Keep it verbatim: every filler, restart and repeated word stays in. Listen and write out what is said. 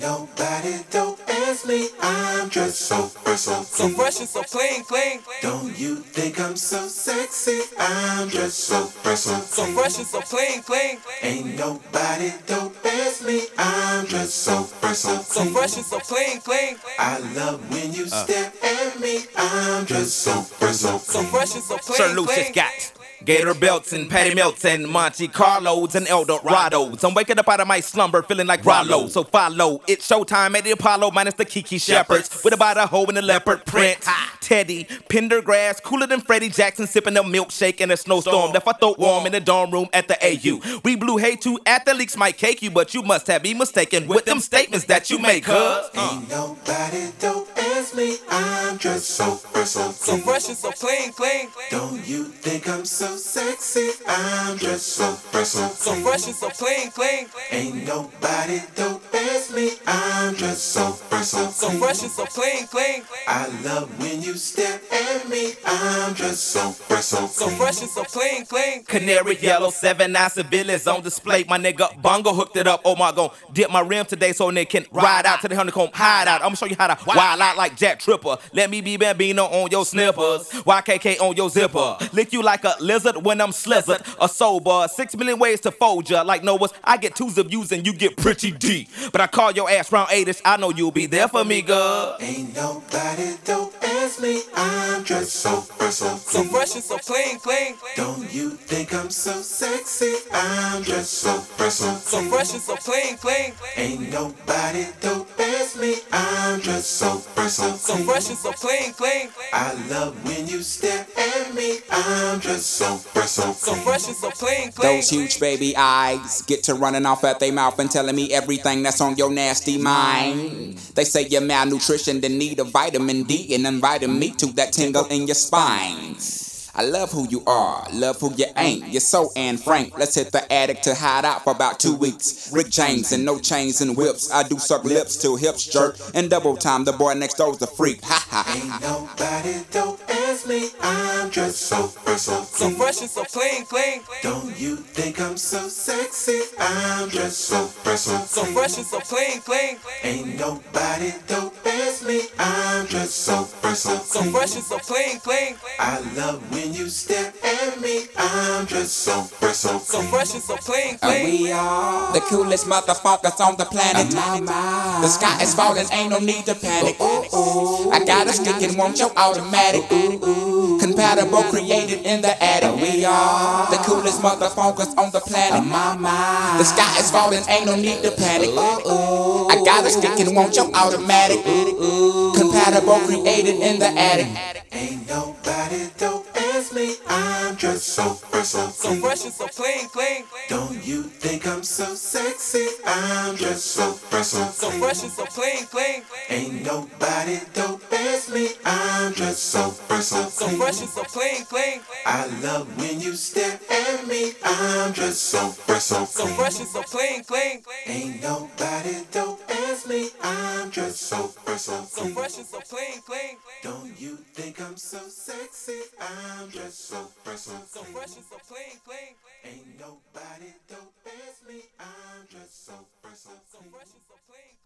nobody dope as me. I'm dressed so fresh, so So clean. fresh and so clean, clean. Don't you think I'm so sexy? I'm dressed so fresh, so So clean. fresh and so clean, clean. Ain't nobody dope as me. I'm dressed so fresh, so So clean. fresh and so clean, clean. I love when you stare at me. I'm dressed so fresh, so So clean. fresh and so clean, Sir Lucius clean. got Gator belts and Patty Melts and Monte Carlos and Eldorados. I'm waking up out of my slumber feeling like Rollo. So follow, it's showtime at the Apollo minus the Kiki Shepherds. With about a hoe in the leopard print. Teddy, Pendergrass, cooler than Freddie Jackson, sipping a milkshake in a snowstorm. Left my throat warm in the dorm room at the A U. We blew hay too, athletes might cake you, but you must have me mistaken with them statements that you make, cuz. Ain't nobody dope as me. I'm dressed so fresh, so So clean. fresh and so clean, clean. Don't you think I'm so sexy? I'm dressed so fresh, so So clean. fresh and so clean, clean. Ain't nobody dope as me. I'm dressed so fresh, so So clean. fresh and so clean, clean. I love when you stare at me. I'm dressed so fresh, so So clean. fresh and so clean, clean. Canary yellow, seven nine civilians on display. My nigga Bongo hooked it up. Oh my god, dip my rim today so they can ride out to the honeycomb hideout. I'ma show you how to wild out like Jack Tripper. Let me be Bambino on your snippers. Y K K on your zipper. Lick you like a lizard when I'm slizzard. A sober, six million ways to fold ya. Like Noah's, I get twos of views and you get pretty deep. But I call your ass round eight-ish. I know you'll be there for me, girl. Ain't nobody dope as me. I'm dressed so fresh, so So clean. fresh and so clean, clean. Don't you think I'm so sexy? I'm dressed so fresh, so So clean. fresh and so clean, clean. Ain't nobody dope as me. I'm dressed so fresh, so So clean. fresh and so clean, clean. I love when you stare at me. I'm dressed so fresh, so So clean. fresh and so clean, clean. Those huge baby eyes get to running off at their mouth and telling me everything that's on your nasty mind. They say you're malnutrition, then need a vitamin D and inviting me to that tingle in your spine. I love who you are, love who you ain't. You're so Anne Frank. Let's hit the attic to hide out for about two weeks. Rick James and no chains and whips. I do suck lips till hips jerk. And double time, the boy next door's a freak. Ha ha. Ain't nobody dope as me. I'm dressed so fresh, so So clean. fresh and so clean, clean. Don't you think I'm so sexy? I'm dressed so fresh, so So clean. fresh and so clean, clean. Ain't nobody dope as me. I'm dressed so fresh, so So clean. fresh and so clean, clean. I love when you stare at me. I'm dressed so fresh, so So clean. fresh and so clean, And clean. we are the coolest motherfuckers on the planet. The sky is falling, ain't no need to panic. I got a stick and want your automatic. Compatible, created in the attic. We are the coolest motherfuckers on the planet. The sky is falling, ain't no need to panic. I got a stick and want your automatic. Compatible, created in the attic. Ain't nobody dope as me. I'm dressed so fresh, so So clean. fresh and so clean, clean. Don't you think I'm so sexy? I'm dressed so fresh, so So clean. fresh and so clean, clean. Ain't nobody dope as me. I'm dressed so fresh, so So clean. fresh and so clean, clean. I love when you stare at me. I'm dressed so fresh, so So clean. fresh and so clean, clean. Ain't nobody dope as me. I'm dressed so fresh, so So clean. fresh and so clean, clean. Don't you think I'm so sexy? I'm dressed so fresh, so So clean. fresh and so clean, clean. Ain't nobody dope as me. I'm dressed so fresh, so So clean. fresh and so clean.